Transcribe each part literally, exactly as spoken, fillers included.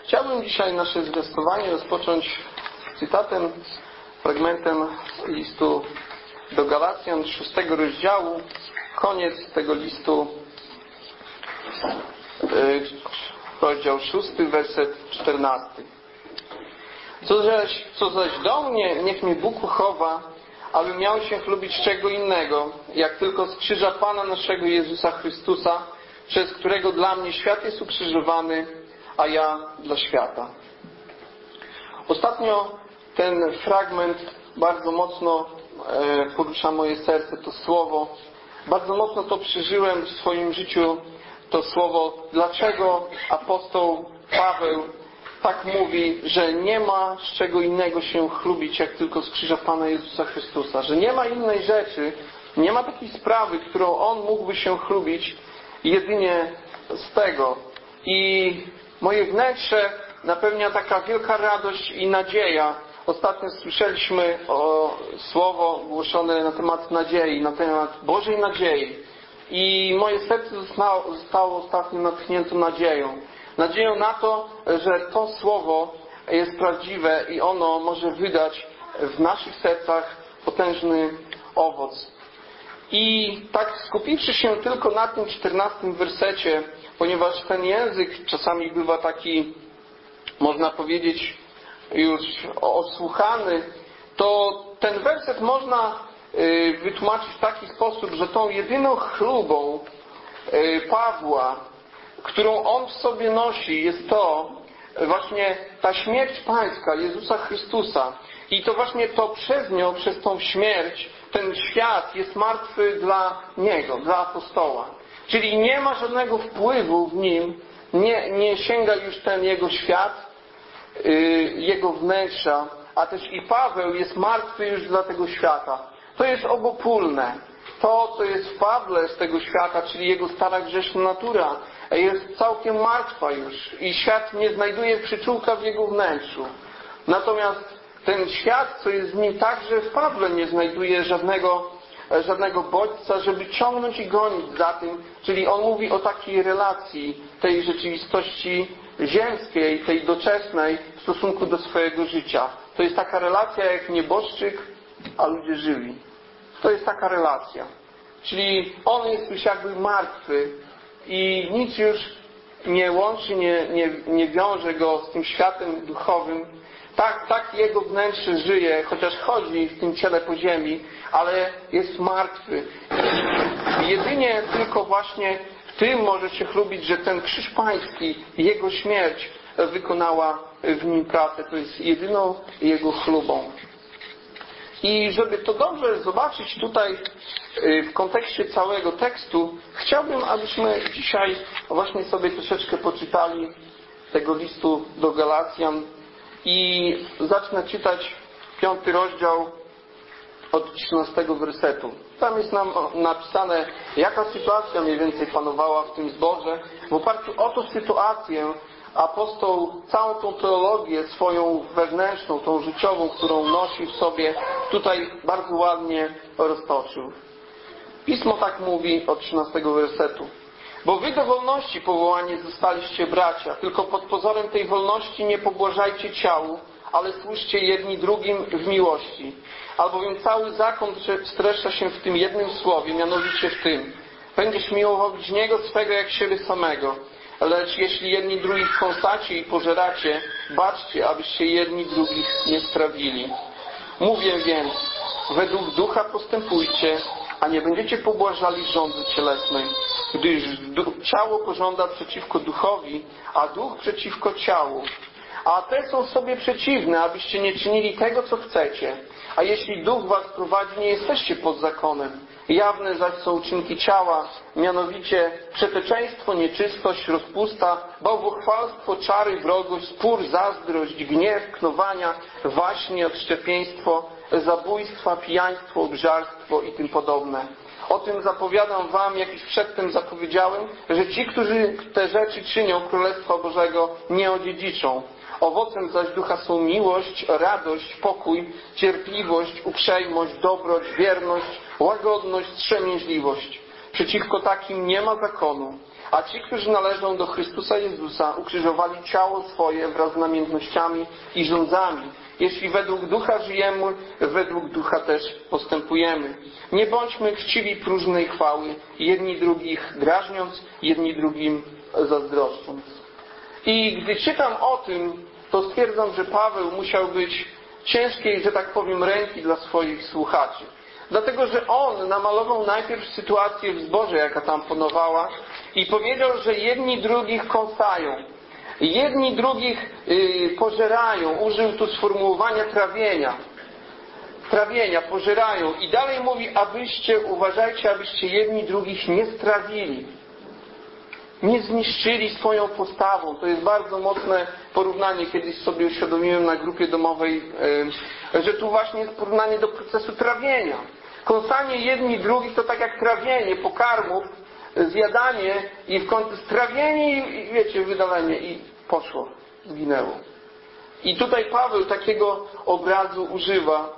Chciałbym dzisiaj nasze zwiastowanie rozpocząć cytatem, fragmentem listu do Galacjan, szóstego rozdziału, koniec tego listu, rozdział szósty, werset czternasty. Co zaś, co zaś do mnie, niech mnie Bóg uchowa, aby miał się chlubić czego innego, jak tylko z krzyża Pana naszego Jezusa Chrystusa, przez którego dla mnie świat jest ukrzyżowany, a ja dla świata. Ostatnio ten fragment bardzo mocno porusza moje serce, to słowo. Bardzo mocno to przeżyłem w swoim życiu, to słowo, dlaczego apostoł Paweł tak mówi, że nie ma z czego innego się chlubić, jak tylko z krzyża Pana Jezusa Chrystusa. Że nie ma innej rzeczy, nie ma takiej sprawy, którą on mógłby się chlubić jedynie z tego. I moje wnętrze napełnia taka wielka radość i nadzieja. Ostatnio słyszeliśmy o słowo głoszone na temat nadziei, na temat Bożej nadziei. I moje serce zostało, zostało ostatnio natchnięte nadzieją. Nadzieją na to, że to słowo jest prawdziwe i ono może wydać w naszych sercach potężny owoc. I tak skupiwszy się tylko na tym czternastym wersecie, ponieważ ten język czasami bywa taki, można powiedzieć, już osłuchany, to ten werset można wytłumaczyć w taki sposób, że tą jedyną chlubą Pawła, którą on w sobie nosi, jest to właśnie ta śmierć pańska Jezusa Chrystusa. I to właśnie to przez nią, przez tą śmierć, ten świat jest martwy dla Niego, dla apostoła. Czyli nie ma żadnego wpływu w nim, nie, nie sięga już ten Jego świat, yy, Jego wnętrza, a też i Paweł jest martwy już dla tego świata. To jest obopólne. To, co jest w Pawle z tego świata, czyli jego stara grzeszna natura, jest całkiem martwa już i świat nie znajduje przyczółka w jego wnętrzu. Natomiast ten świat, co jest w nim, także w Pawle nie znajduje żadnego, żadnego bodźca, żeby ciągnąć i gonić za tym. Czyli on mówi o takiej relacji tej rzeczywistości ziemskiej, tej doczesnej w stosunku do swojego życia. To jest taka relacja jak nieboszczyk, a ludzie żywi. To jest taka relacja. Czyli on jest już jakby martwy i nic już nie łączy, nie, nie, nie wiąże go z tym światem duchowym. Tak, tak jego wnętrze żyje, chociaż chodzi w tym ciele po ziemi, ale jest martwy. I jedynie tylko właśnie w tym może się chlubić, że ten krzyż pański, jego śmierć wykonała w nim pracę. To jest jedyną jego chlubą. I żeby to dobrze zobaczyć tutaj w kontekście całego tekstu, chciałbym, abyśmy dzisiaj właśnie sobie troszeczkę poczytali tego listu do Galacjan i zacznę czytać piąty rozdział od trzynastego wersetu. Tam jest nam napisane, jaka sytuacja mniej więcej panowała w tym zborze. W oparciu o tę sytuację apostoł całą tą teologię swoją wewnętrzną, tą życiową, którą nosi w sobie, tutaj bardzo ładnie roztoczył. Pismo tak mówi od trzynastego wersetu. Bo wy do wolności powołani zostaliście, bracia, tylko pod pozorem tej wolności nie pobłażajcie ciału, ale służcie jedni drugim w miłości. Albowiem cały zakon streszcza się w tym jednym słowie, mianowicie w tym: będziesz miłował bliźniego swego jak siebie samego. Lecz jeśli jedni drugich kąsacie i pożeracie, baczcie, abyście jedni drugich nie strawili. Mówię więc, według ducha postępujcie, a nie będziecie pobłażali żądzy cielesnej, gdyż ciało pożąda przeciwko duchowi, a duch przeciwko ciału. A te są sobie przeciwne, abyście nie czynili tego, co chcecie. A jeśli duch was prowadzi, nie jesteście pod zakonem. Jawne zaś są uczynki ciała, mianowicie przeteczeństwo, nieczystość, rozpusta, bałwochwalstwo, czary, wrogość, spór, zazdrość, gniew, knowania, waśnie, odszczepieństwo, zabójstwa, pijaństwo, obżarstwo i tym podobne. O tym zapowiadam wam, jak już przedtem zapowiedziałem, że ci, którzy te rzeczy czynią, Królestwa Bożego nie odziedziczą. Owocem zaś ducha są miłość, radość, pokój, cierpliwość, uprzejmość, dobroć, wierność, łagodność, wstrzemięźliwość. Przeciwko takim nie ma zakonu. A ci, którzy należą do Chrystusa Jezusa, ukrzyżowali ciało swoje wraz z namiętnościami i rządzami. Jeśli według ducha żyjemy, według ducha też postępujemy. Nie bądźmy chciwi próżnej chwały, jedni drugich drażniąc, jedni drugim zazdroszcząc. I gdy czytam o tym, to stwierdzam, że Paweł musiał być ciężkiej, że tak powiem, ręki dla swoich słuchaczy. Dlatego, że on namalował najpierw sytuację w zborze, jaka tam panowała, i powiedział, że jedni drugich kąsają, jedni drugich yy, pożerają. Użył tu sformułowania trawienia. Trawienia, pożerają. I dalej mówi, abyście, uważajcie, abyście jedni drugich nie strawili. Nie zniszczyli swoją postawą. To jest bardzo mocne porównanie. Kiedyś sobie uświadomiłem na grupie domowej, yy, że tu właśnie jest porównanie do procesu trawienia. Kąsanie jedni drugich to tak jak trawienie pokarmów, zjadanie i w końcu strawienie i wiecie, wydalenie i poszło, zginęło. I tutaj Paweł takiego obrazu używa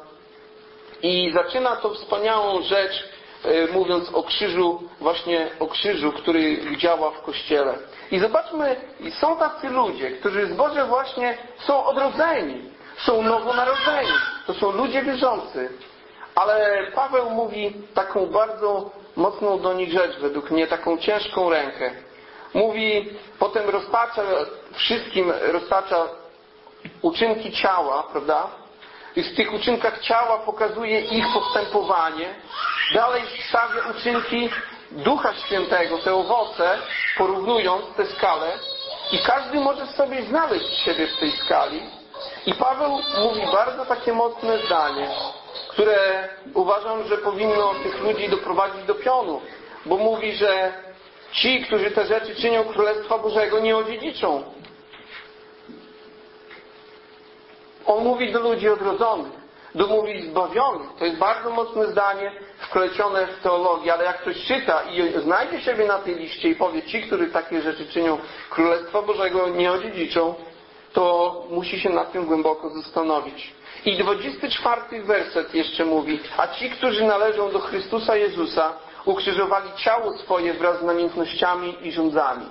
i zaczyna tą wspaniałą rzecz mówiąc o krzyżu, właśnie o krzyżu, który działa w Kościele. I zobaczmy, są tacy ludzie, którzy z Boże właśnie są odrodzeni, są nowonarodzeni. To są ludzie wierzący. Ale Paweł mówi taką bardzo mocną do nich rzecz, według mnie, taką ciężką rękę. Mówi, potem roztacza wszystkim, roztacza uczynki ciała, prawda? I w tych uczynkach ciała pokazuje ich postępowanie. Dalej stawia uczynki Ducha Świętego, te owoce, porównując tę skalę. I każdy może sobie znaleźć siebie w tej skali. I Paweł mówi bardzo takie mocne zdanie, które uważam, że powinno tych ludzi doprowadzić do pionu. Bo mówi, że ci, którzy te rzeczy czynią, Królestwa Bożego nie odziedziczą. On mówi do ludzi odrodzonych, do ludzi zbawionych. To jest bardzo mocne zdanie, wplecione w teologię, ale jak ktoś czyta i znajdzie siebie na tej liście i powie, ci, którzy takie rzeczy czynią, Królestwa Bożego nie odziedziczą, to musi się nad tym głęboko zastanowić. I dwudziesty czwarty werset jeszcze mówi, a ci, którzy należą do Chrystusa Jezusa, ukrzyżowali ciało swoje wraz z namiętnościami i rządzami.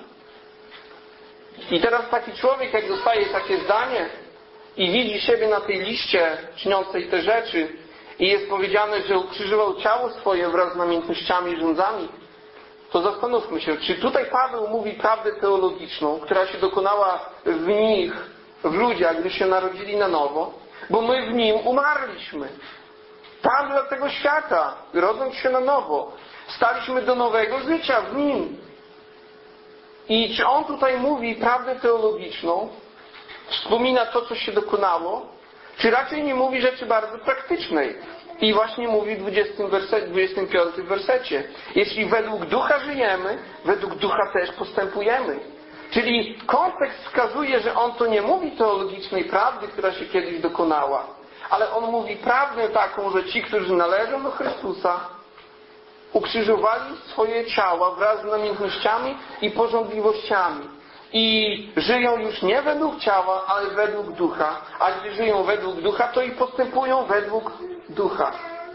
I teraz taki człowiek, jak dostaje takie zdanie i widzi siebie na tej liście czyniącej te rzeczy i jest powiedziane, że ukrzyżował ciało swoje wraz z namiętnościami i rządzami, to zastanówmy się, czy tutaj Paweł mówi prawdę teologiczną, która się dokonała w nich, w ludziach, gdy się narodzili na nowo, bo my w Nim umarliśmy. Tam dla tego świata, rodząc się na nowo, staliśmy do nowego życia w Nim. I czy on tutaj mówi prawdę teologiczną, wspomina to, co się dokonało, czy raczej nie mówi rzeczy bardzo praktycznej? I właśnie mówi w dwudziestym, werset, dwudziestym piątym wersecie. Jeśli według ducha żyjemy, według ducha też postępujemy. Czyli kontekst wskazuje, że on to nie mówi teologicznej prawdy, która się kiedyś dokonała, ale on mówi prawdę taką, że ci, którzy należą do Chrystusa, ukrzyżowali swoje ciała wraz z namiętnościami i pożądliwościami. I żyją już nie według ciała, ale według ducha. A gdy żyją według ducha, to i postępują według ducha.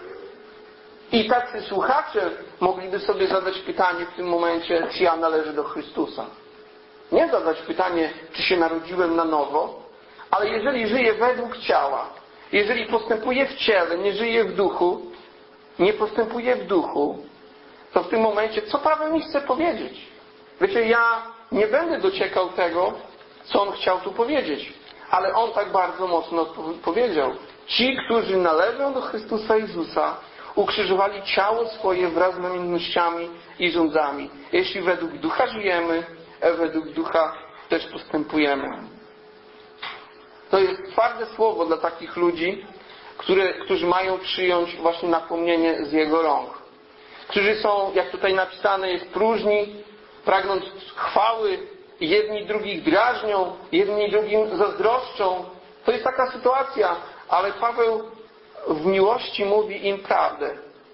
I tacy słuchacze mogliby sobie zadać pytanie w tym momencie, czy ja należę do Chrystusa. Nie zadać pytanie, czy się narodziłem na nowo, ale jeżeli żyję według ciała, jeżeli postępuję w ciele, nie żyję w duchu, nie postępuję w duchu, to w tym momencie, co Paweł mi chce powiedzieć? Wiecie, ja nie będę dociekał tego, co on chciał tu powiedzieć, ale on tak bardzo mocno powiedział. Ci, którzy należą do Chrystusa Jezusa, ukrzyżowali ciało swoje wraz z namiętnościami i rządzami. Jeśli według ducha żyjemy, a według ducha też postępujemy. To jest twarde słowo dla takich ludzi, które, którzy mają przyjąć właśnie napomnienie z Jego rąk. Którzy są, jak tutaj napisane jest, próżni, pragnąc chwały, jedni drugich drażnią, jedni drugim zazdroszczą. To jest taka sytuacja, ale Paweł w miłości mówi im prawdę.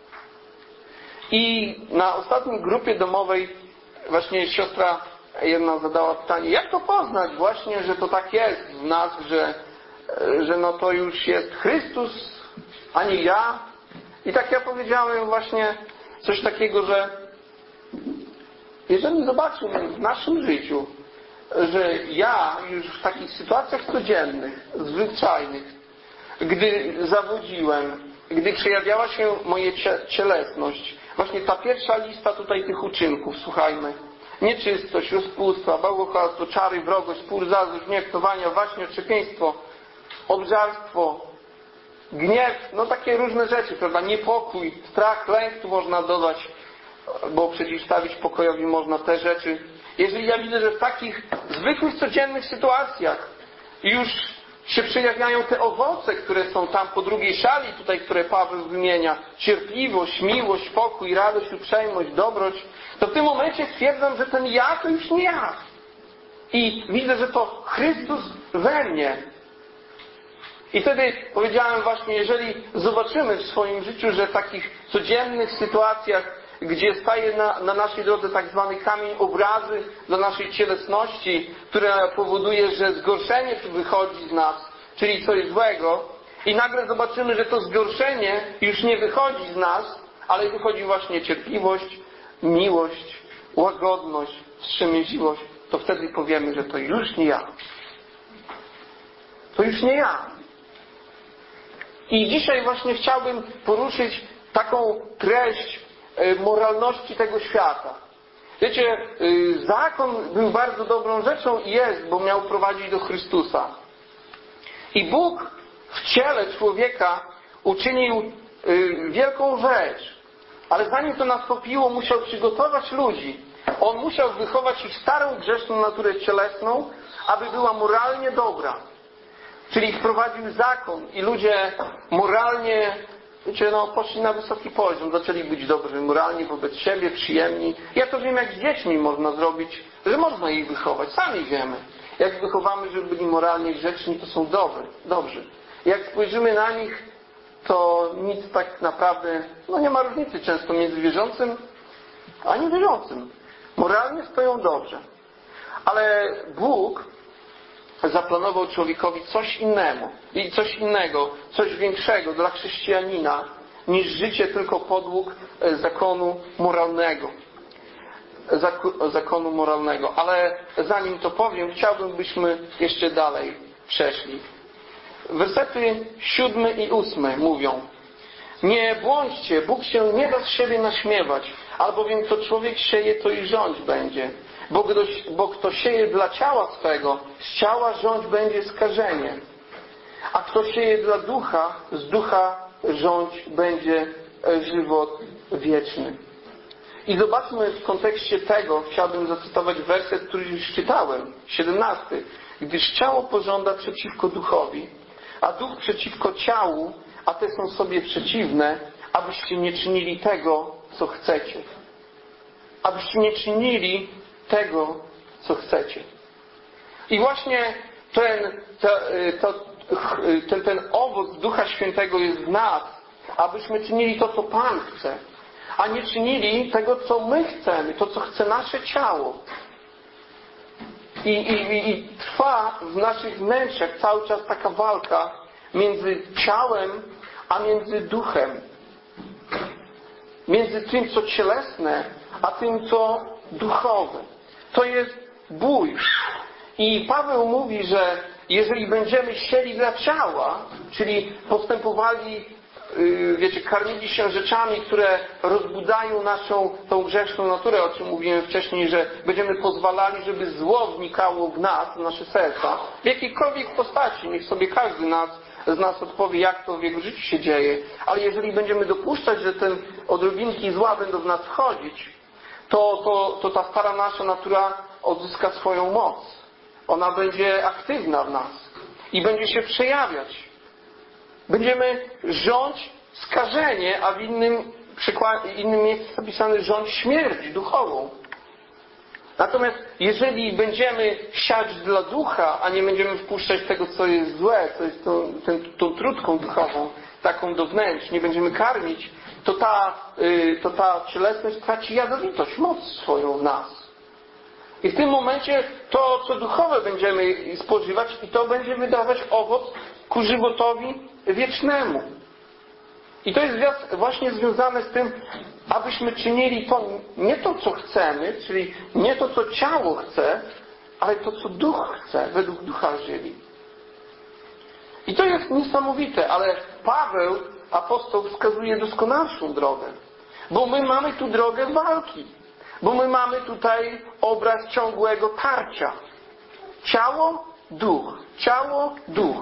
I na ostatniej grupie domowej właśnie siostra jedna zadała pytanie, jak to poznać właśnie, że to tak jest w nas, że, że no to już jest Chrystus, a nie ja. I tak ja powiedziałem właśnie coś takiego, że jeżeli zobaczymy w naszym życiu, że ja już w takich sytuacjach codziennych, zwyczajnych, gdy zawodziłem, gdy przejawiała się moja cielesność, właśnie ta pierwsza lista tutaj tych uczynków, słuchajmy, nieczystość, rozpustwa, bałwochwalstwo, czary, wrogość, spór, zazdrość, gniew, waśnie, okrzepieństwo, obżarstwo, gniew, no takie różne rzeczy, prawda, niepokój, strach, lęk tu można dodać, bo przeciwstawić pokojowi można te rzeczy. Jeżeli ja widzę, że w takich zwykłych, codziennych sytuacjach już się przejawiają te owoce, które są tam po drugiej szali, tutaj, które Paweł wymienia, cierpliwość, miłość, pokój, radość, uprzejmość, dobroć, to w tym momencie stwierdzam, że ten ja to już nie ja. I widzę, że to Chrystus we mnie. I wtedy powiedziałem właśnie, jeżeli zobaczymy w swoim życiu, że w takich codziennych sytuacjach, gdzie staje na, na naszej drodze tak zwany kamień obrazy dla naszej cielesności, która powoduje, że zgorszenie wychodzi z nas, czyli coś złego, i nagle zobaczymy, że to zgorszenie już nie wychodzi z nas, ale wychodzi właśnie cierpliwość, miłość, łagodność, wstrzemięźliwość, to wtedy powiemy, że to już nie ja. To już nie ja. I dzisiaj właśnie chciałbym poruszyć taką treść moralności tego świata. Wiecie, zakon był bardzo dobrą rzeczą i jest, bo miał prowadzić do Chrystusa. I Bóg w ciele człowieka uczynił wielką rzecz. Ale zanim to nastąpiło, musiał przygotować ludzi. On musiał wychować ich starą, grzeszną naturę cielesną, aby była moralnie dobra. Czyli wprowadził zakon i ludzie moralnie, wiecie, no, poszli na wysoki poziom, zaczęli być dobrzy moralnie wobec siebie, przyjemni. Ja to wiem, jak z dziećmi można zrobić, że można ich wychować. Sami wiemy. Jak wychowamy, żeby byli moralnie grzeczni, to są dobrzy. dobrzy. Jak spojrzymy na nich, to nic tak naprawdę, no nie ma różnicy często między wierzącym a niewierzącym. Moralnie stoją dobrze. Ale Bóg zaplanował człowiekowi coś innego, i coś innego, coś większego dla chrześcijanina, niż życie tylko podług zakonu moralnego. Zakonu moralnego. Ale zanim to powiem, chciałbym, byśmy jeszcze dalej przeszli. Wersety siódmy i ósmy mówią: nie błądźcie, Bóg się nie da z siebie naśmiewać, albowiem co człowiek sieje, to i rządź będzie. Bo, ktoś, bo kto sieje dla ciała swego, z ciała rządź będzie skażenie. A kto sieje dla ducha, z ducha rządź będzie żywot wieczny. I zobaczmy w kontekście tego, chciałbym zacytować werset, który już czytałem, siedemnasty. Gdyż ciało pożąda przeciwko duchowi, a duch przeciwko ciału, a te są sobie przeciwne, abyście nie czynili tego, co chcecie. Abyście nie czynili tego, co chcecie. I właśnie ten, to, to, ten, ten owoc Ducha Świętego jest w nas, abyśmy czynili to, co Pan chce, a nie czynili tego, co my chcemy, to, co chce nasze ciało. I, i, i trwa w naszych wnętrzach cały czas taka walka między ciałem, a między duchem. Między tym, co cielesne, a tym, co duchowe. To jest bój. I Paweł mówi, że jeżeli będziemy sieli dla ciała, czyli postępowali, wiecie, karmili się rzeczami, które rozbudzają naszą tą grzeszną naturę, o czym mówiłem wcześniej, że będziemy pozwalali, żeby zło wnikało w nas, w nasze serca, w jakiejkolwiek postaci, niech sobie każdy nas, z nas odpowie, jak to w jego życiu się dzieje, ale jeżeli będziemy dopuszczać, że te odrobinki zła będą w nas wchodzić, to, to, to ta stara nasza natura odzyska swoją moc. Ona będzie aktywna w nas i będzie się przejawiać. Będziemy rządź skażenie, a w innym, przykład, innym miejscu jest napisane rządź śmierć duchową. Natomiast jeżeli będziemy siać dla ducha, a nie będziemy wpuszczać tego, co jest złe, co jest tą, ten, tą trutką duchową, taką do wnętrz, nie będziemy karmić, to ta, yy, to ta cielesność traci jadowitość, moc swoją w nas. I w tym momencie to, co duchowe będziemy spożywać, i to będzie wydawać owoc ku żywotowi wiecznemu. I to jest właśnie związane z tym, abyśmy czynili to, nie to, co chcemy, czyli nie to, co ciało chce, ale to, co duch chce, według ducha żyli. I to jest niesamowite, ale Paweł, apostoł, wskazuje doskonalszą drogę. Bo my mamy tu drogę walki. Bo my mamy tutaj obraz ciągłego tarcia. Ciało, duch. Ciało, duch.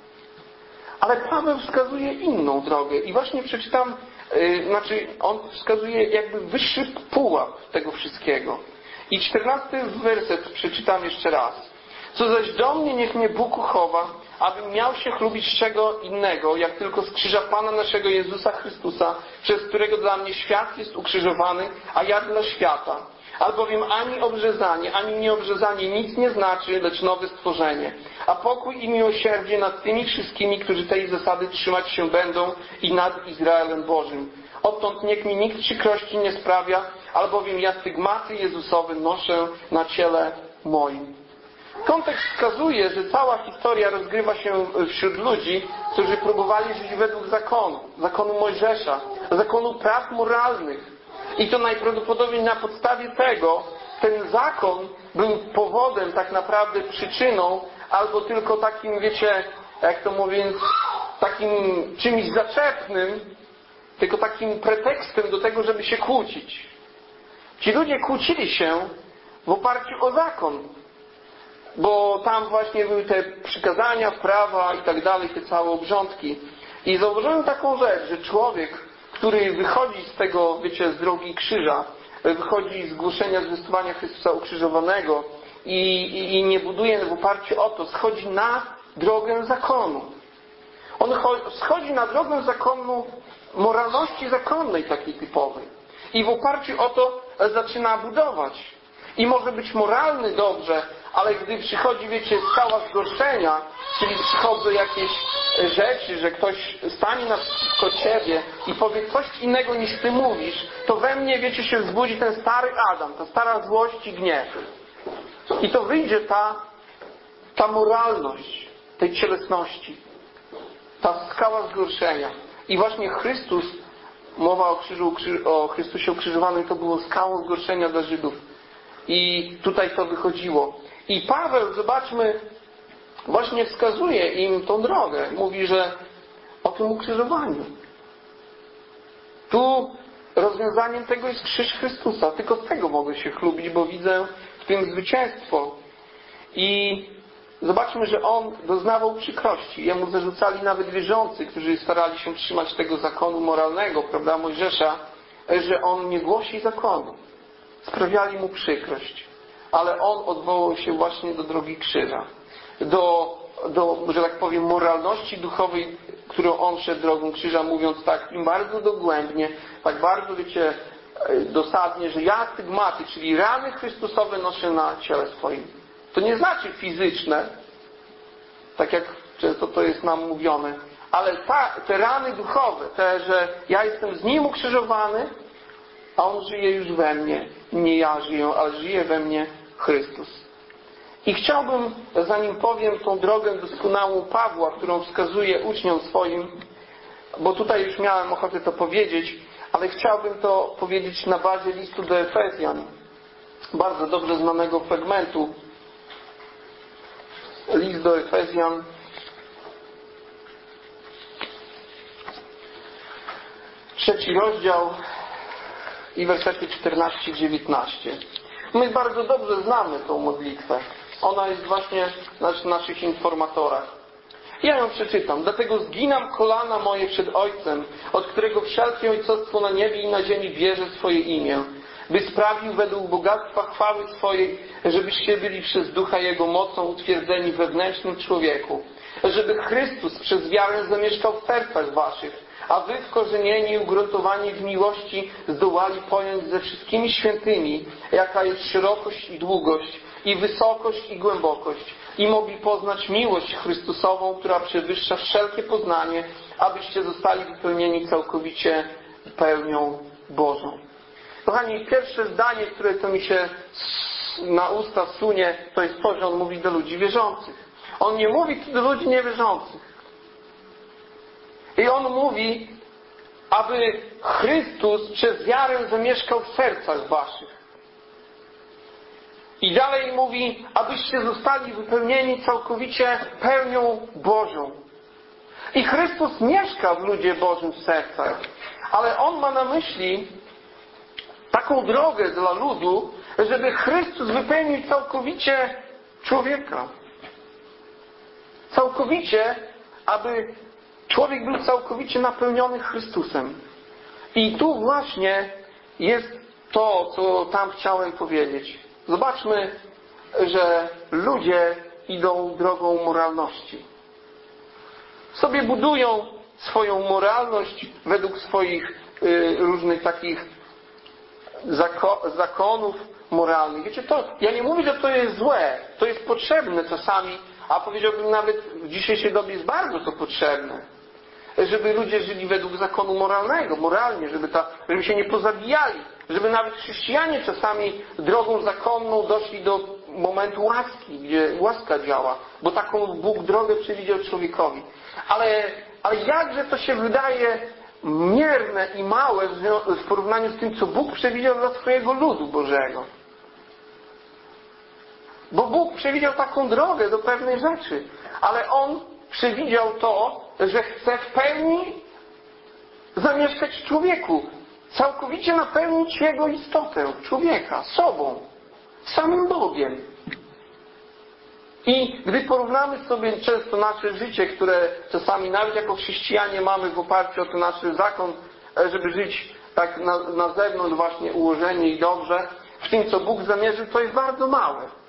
Ale Paweł wskazuje inną drogę. I właśnie przeczytam, yy, znaczy on wskazuje jakby wyższy pułap tego wszystkiego. I czternasty werset przeczytam jeszcze raz. Co zaś do mnie, niech mnie Bóg uchowa, abym miał się chlubić z czego innego, jak tylko z krzyża Pana naszego Jezusa Chrystusa, przez którego dla mnie świat jest ukrzyżowany, a ja dla świata. Albowiem ani obrzezanie, ani nieobrzezanie nic nie znaczy, lecz nowe stworzenie. A pokój i miłosierdzie nad tymi wszystkimi, którzy tej zasady trzymać się będą i nad Izraelem Bożym. Odtąd niech mi nikt przykrości nie sprawia, albowiem ja stygmaty Jezusowe noszę na ciele moim. Kontekst wskazuje, że cała historia rozgrywa się wśród ludzi, którzy próbowali żyć według zakonu, zakonu Mojżesza, zakonu praw moralnych. I to najprawdopodobniej na podstawie tego ten zakon był powodem, tak naprawdę przyczyną, albo tylko takim, wiecie, jak to mówiąc, takim czymś zaczepnym, tylko takim pretekstem do tego, żeby się kłócić. Ci ludzie kłócili się w oparciu o zakon. Bo tam właśnie były te przykazania, prawa i tak dalej, te całe obrządki. I zauważyłem taką rzecz, że człowiek, który wychodzi z tego, wiecie, z drogi krzyża, wychodzi z głoszenia, zwiastowania Chrystusa ukrzyżowanego i, i, i nie buduje w oparciu o to, schodzi na drogę zakonu. On schodzi na drogę zakonu, moralności zakonnej takiej typowej. I w oparciu o to zaczyna budować. I może być moralny dobrze, ale gdy przychodzi, wiecie, skała zgorszenia, czyli przychodzą jakieś rzeczy, że ktoś stanie naprzeciwko ciebie i powie coś innego niż ty mówisz, to we mnie, wiecie, się wzbudzi ten stary Adam, ta stara złość i gniew. I to wyjdzie ta, ta moralność tej cielesności, ta skała zgorszenia. I właśnie Chrystus, mowa o krzyżu, o Chrystusie ukrzyżowanym, to było skałą zgorszenia dla Żydów. I tutaj to wychodziło. I Paweł, zobaczmy, właśnie wskazuje im tą drogę. Mówi, że o tym ukrzyżowaniu. Tu rozwiązaniem tego jest krzyż Chrystusa. Tylko z tego mogę się chlubić, bo widzę w tym zwycięstwo. I zobaczmy, że on doznawał przykrości. Jemu zarzucali nawet wierzący, którzy starali się trzymać tego zakonu moralnego, prawda, Mojżesza, że on nie głosi zakonu. Sprawiali mu przykrość. Ale on odwołał się właśnie do drogi krzyża. Do, do, że tak powiem, moralności duchowej, którą on szedł drogą krzyża, mówiąc tak im bardzo dogłębnie, tak bardzo, wiecie, dosadnie, że ja stygmaty, czyli rany Chrystusowe noszę na ciele swoim. To nie znaczy fizyczne, tak jak często to jest nam mówione, ale ta, te rany duchowe, te, że ja jestem z Nim ukrzyżowany, a On żyje już we mnie. Nie ja żyję, ale żyje we mnie Chrystus. I chciałbym, zanim powiem tą drogę doskonałą Pawła, którą wskazuje uczniom swoim, bo tutaj już miałem ochotę to powiedzieć, ale chciałbym to powiedzieć na bazie listu do Efezjan. Bardzo dobrze znanego fragmentu. List do Efezjan. Trzeci rozdział i wersety czternaście dziewiętnaście. My bardzo dobrze znamy tą modlitwę. Ona jest właśnie w naszych informatorach. Ja ją przeczytam. Dlatego zginam kolana moje przed Ojcem, od którego wszelkie ojcostwo na niebie i na ziemi bierze swoje imię, by sprawił według bogactwa chwały swojej, żebyście byli przez Ducha Jego mocą utwierdzeni w wewnętrznym człowieku, żeby Chrystus przez wiarę zamieszkał w sercach waszych, a wy wkorzenieni i ugruntowani w miłości zdołali pojąć ze wszystkimi świętymi, jaka jest szerokość i długość, i wysokość i głębokość, i mogli poznać miłość Chrystusową, która przewyższa wszelkie poznanie, abyście zostali wypełnieni całkowicie pełnią Bożą. Kochani, pierwsze zdanie, które to mi się na usta sunie, to jest to, że on mówi do ludzi wierzących. On nie mówi do ludzi niewierzących. I on mówi aby Chrystus przez wiarę zamieszkał w sercach waszych. I dalej mówi, abyście zostali wypełnieni całkowicie pełnią Bożą. I Chrystus mieszka w ludzie Bożym w sercach. Ale On ma na myśli taką drogę dla ludu, żeby Chrystus wypełnił całkowicie człowieka. Całkowicie, aby człowiek był całkowicie napełniony Chrystusem. I tu właśnie jest to, co tam chciałem powiedzieć. Zobaczmy, że ludzie idą drogą moralności. Sobie budują swoją moralność według swoich y, różnych takich zako- zakonów moralnych. Wiecie, to, ja nie mówię, że to jest złe. To jest potrzebne czasami, a powiedziałbym nawet w dzisiejszej dobie jest bardzo to potrzebne. Żeby ludzie żyli według zakonu moralnego, moralnie, żeby, ta, żeby się nie pozabijali. Żeby nawet chrześcijanie czasami drogą zakonną doszli do momentu łaski, gdzie łaska działa. Bo taką Bóg drogę przewidział człowiekowi. Ale, ale jakże to się wydaje mierne i małe w porównaniu z tym, co Bóg przewidział dla swojego ludu Bożego. Bo Bóg przewidział taką drogę do pewnej rzeczy. Ale On przewidział to, że chce w pełni zamieszkać w człowieku. Całkowicie napełnić jego istotę, człowieka, sobą, samym Bogiem. I gdy porównamy sobie często nasze życie, które czasami nawet jako chrześcijanie mamy w oparciu o ten nasz zakon, żeby żyć tak na, na zewnątrz właśnie ułożenie i dobrze, w tym co Bóg zamierzył, to jest bardzo małe.